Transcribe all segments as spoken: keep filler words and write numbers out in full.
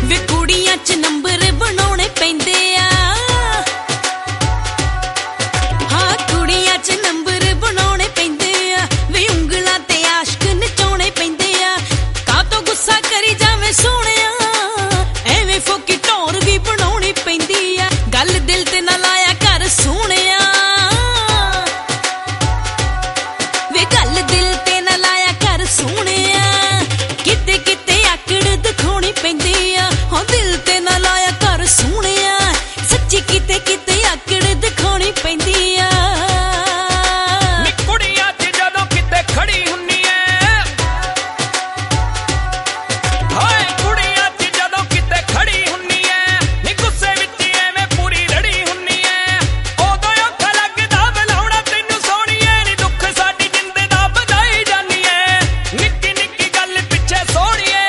ਵੇ ਕੁੜੀਆਂ ਚ ਨੰਬਰ ਬਣਾਉਣੇ ਪੈਂਦੇ ਆ, ਹਾਂ ਕੁੜੀਆਂ ਚ ਨੰਬਰ ਬਣਾਉਣੇ ਪੈਂਦੇ ਆ, ਵੇ ਉਂਗਲਾਂ ਤੇ ਆਸ਼ਕ ਨਚਾਉਣੇ ਪੈਂਦੇ ਆ। ਕਾਹਤੋਂ ਗੁੱਸਾ ਕਰੀ ਜਾਵੇਂ ਸੋਹਣਿਆ, ਐਵੇਂ ਫੋਕੀ ਢੋਰ ਵੀ ਬਣਾਉਣੀ ਪੈਂਦੀ ਆ। ਗੱਲ ਦਿਲ ਤੇ ਨਾ ਲਾਇਆ ਕਰ ਸੋਹਣਿਆ, ਵੇ ਗੱਲ ਦਿਲ ਤੇ ਨਾ ਲਾਇਆ ਕਰ ਸੋਹਣਿਆ। ਕਿਤੇ ਕਿਤੇ ਆਕੜ ਦਿਖਾਉਣੀ ਪੈਂਦੀ ਆ, ਹਾਂ ਦਿਲ ਤੇ ਨਾ ਲਾਇਆ ਕਰ ਸੋਹਣਿਆ। ਸੱਚੀ ਕਿਤੇ ਕਿਤੇ ਆਕੜ ਦਿਖਾਉਣੀ ਪੈਂਦੀ ਆ। ਨੀ ਕੁੜੀਆਂ ਚ ਜਦੋਂ ਕਿਤੇ ਖੜੀ ਹੁੰਨੀ ਐ, ਹਾਏ ਕੁੜੀਆਂ ਚ ਜਦੋਂ ਕਿਤੇ ਖੜੀ ਹੁੰਨੀ ਐ, ਨੀ ਗੁੱਸੇ ਵਿੱਚ ਐਵੇਂ ਪੂਰੀ ਰੜੀ ਹੁੰਨੀ ਐ। ਉਦੋਂ ਔਖਾ ਲੱਗਦਾ ਬੁਲਾਉਣਾ ਤੈਨੂੰ ਸੋਹਣੀਏ, ਨੀ ਦੁੱਖ ਸਾਡੀ ਜਿੰਦ ਦਾ ਵਧਾਈ ਜਾਨੀ ਐ। ਨਿੱਕੀ ਨਿੱਕੀ ਗੱਲ ਪਿੱਛੇ ਸੋਹਣੀਏ,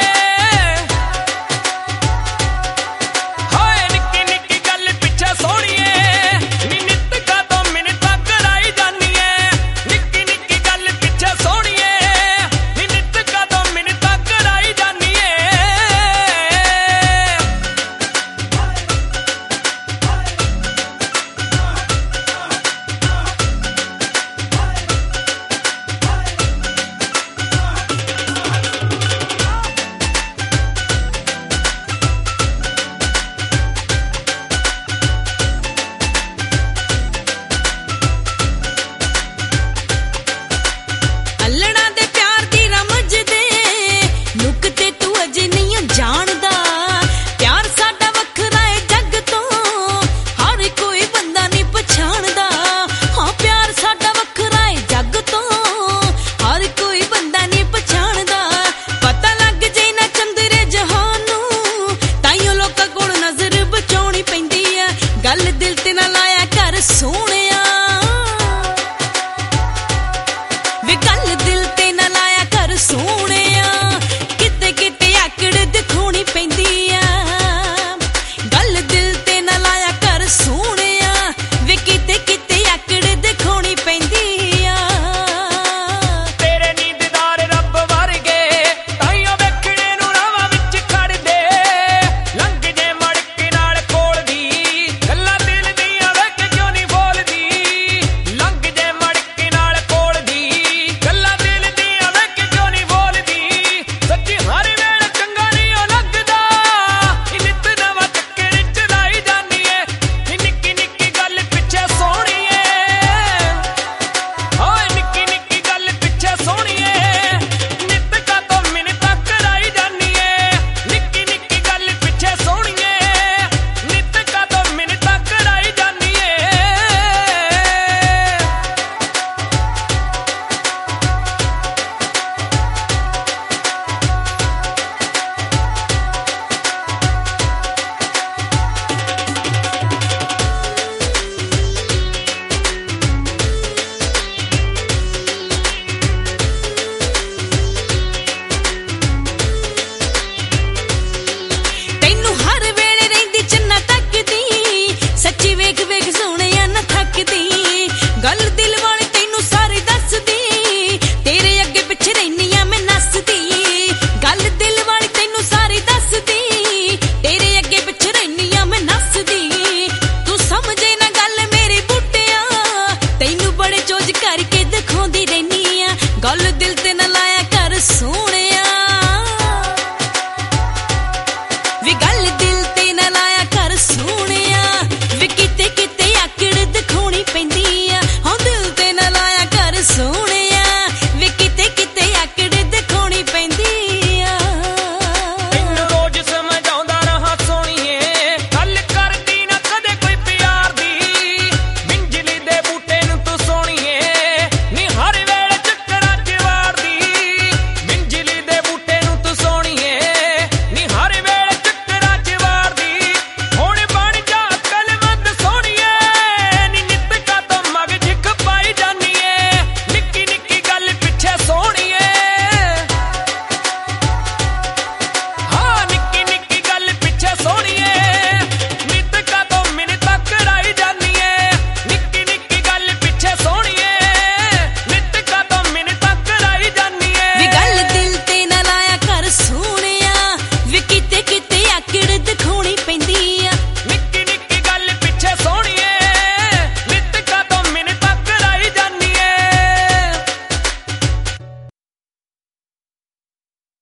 ਹਾਏ ਨਿੱਕੀ ਨਿੱਕੀ ਗੱਲ ਪਿੱਛੇ ਸੋਹਣੀਏ। ਨੀ ਨਿੱਤ ਕਾਤੋਂ ਮਿੰਨਤਾਂ ਕਰਾਈ ਜਾਨੀ ਐ, ਨਿੱਕੀ ਨਿੱਕੀ ਗੱਲ ਪਿੱਛੇ ਸੋਹਣੀਏ। ਨੀ ਨਿੱਤ ਕਾਤੋਂ ਮਿੰਨਤਾਂ ਕਰਾਈ ਜਾਨੀ ਐ। ਅੱਲੜਾਂ ਦੇ ਪਿਆਰ ਦੀ ਰਮਜ ਦੇ ਨੁਕਤੇ ਤੂੰ ਅਜੇ ਨਹੀਂ ਜਾਣਦਾ। ਪਿਆਰ ਸਾਡਾ ਵੱਖਰਾ ਏ ਜੱਗ ਤੋਂ, ਹਰ ਕੋਈ ਬੰਦਾ ਨਹੀਂ ਪਛਾਣਦਾ। ਹਾਂ ਪਿਆਰ ਸਾਡਾ ਵੱਖਰਾ ਏ ਜੱਗ ਤੋਂ, ਹਰ ਕੋਈ ਬੰਦਾ ਨਹੀਂ ਪਛਾਣਦਾ। ਪਤਾ ਲੱਗ ਜੇ ਨਾ ਚੰਦਰੇ ਜਹਾਨ ਨੂੰ, ਤਾਈਓ ਲੋਕਾਂ ਕੋਲ ਨਜ਼ਰ ਬਚਾਉਣੀ ਪੈਂਦੀ ਆ। ਗੱਲ ਦਿਲ ਤੇ ਨਾ ਲਾਇਆ ਕਰ ਸੋਹਣਿਆ, ਵੇ ਗੱਲ ਦਿਲ ਤੇ ਨਾ ਲਾਇਆ ਕਰ ਸੋਹਣਿਆ। ਕਿਤੇ ਕਿਤੇ ਆਕੜ ਦਿਖਾਉਣੀ ਪੈਂਦੀ ਆ, ਗੱਲ ਦਿਲ ਤੇ ਨਾ ਲਾਇਆ ਕਰ ਸੋਹਣਿਆ। ਵੇ ਕਿਤੇ ਕਿਤੇ ਆਕੜ ਦਿਖਾਉਣੀ ਪੈਂਦੀ ਆ। ਤੇਰੇ ਨੀਂਦਦਾਰ ਰੱਬ ਵਰਗੇ ਤਾਈਓ ਵੇਖਣੇ ਨੂੰ ਰਾਵਾਂ ਵਿੱਚ ਖੜਦੇ। ਲੰਘ ਜੇ ਮੜਕ ਨਾਲ ਕੋਲ ਦੀ, ਗੱਲਾਂ ਦਿਲ ਦੀਆਂ ਵੇਖ ਕਿਉਂ ਨਹੀਂ ਬੋਲਦੀ। ਲੰਘ ਜੇ ਮੜਕ ਨਾਲ ਕੋਲ ਦੀ, ਗੱਲਾਂ ਦਿਲ ਦੀਆਂ ਵੇਖ ਕਿਉਂ ਨਹੀਂ ਬੋਲਦੀ। ਸੱਚੀ ਹਰ ਵੇਲੇ ਚੰਗਾ ਨਹੀਂ ਉਹ ਲੱਗਦਾ, ਇਹ ਨਿੱਤ ਨਵਾਂ ਚੱਕਰ ਚਲਾਈ ਜਾਨੀ ਏ। ਇਹ ਨਿੱਕੀ ਨਿੱਕੀ ਗੱਲ ਪਿੱਛੇ ਸੋਹਣੀਏ, ਹਾਏ ਨਿੱਕੀ ਨਿੱਕੀ ਗੱਲ ਪਿੱਛੇ ਸੋਹਣੀਏ। ਨਿੱਤ ਕਾਤੋਂ ਮਿੰਨਤਾਂ ਕਰਾਈ ਜਾਨੀ ਏ, ਨਿੱਕੀ ਨਿੱਕੀ ਗੱਲ ਪਿੱਛੇ ਸੋਹਣੀਏ। ਨਿੱਤ ਕਾਤੋਂ ਮਿੰਨਤਾਂ ਕਰਾਈ ਜਾਨੀ ਏ। ਤੈਨੂੰ ਹਰ ਵੇਲੇ ਰਹਿੰਦੀ ਚੰਨਾ ਤੱਕਦੀ, ਸੱਚੀ ਵੇਖ ਵੇਖ ਸੋਹਣਿਆ ਨਾ ਥੱਕਦੀ। ਗੱਲ ਦਿਲ ਵਾਲੀ ਤੈਨੂੰ ਸਾਰੀ ਦੱਸਦੀ, ਤੇਰੇ ਅੱਗੇ ਪਿੱਛੇ ਰਹਿਨੀ ਆ ਮੈਂ ਨੱਸਦੀ। ਗੱਲ ਦਿਲ ਵਾਲੀ ਤੈਨੂੰ ਸਾਰੀ ਦੱਸਦੀ, ਤੇਰੇ ਅੱਗੇ ਪਿੱਛੇ ਰਹਿਨੀ ਆ ਮੈਂ ਨੱਸਦੀ। ਤੂੰ ਸਮਝੇ ਨਾ ਗੱਲ ਮੇਰੀ ਬੁੱਟਿਆ, ਤੈਨੂੰ ਬੜੇ ਚੋਜ ਕਰਕੇ ਦਿਖਾਉਂਦੀ ਰਹਿਨੀ ਆ। ਗੱਲ ਦਿਲ ਤੇ ਨਾ ਲਾਇਆ ਕਰ ਸੋਹਣਿਆ, ਵੇ ਗੱਲ ਦਿਲ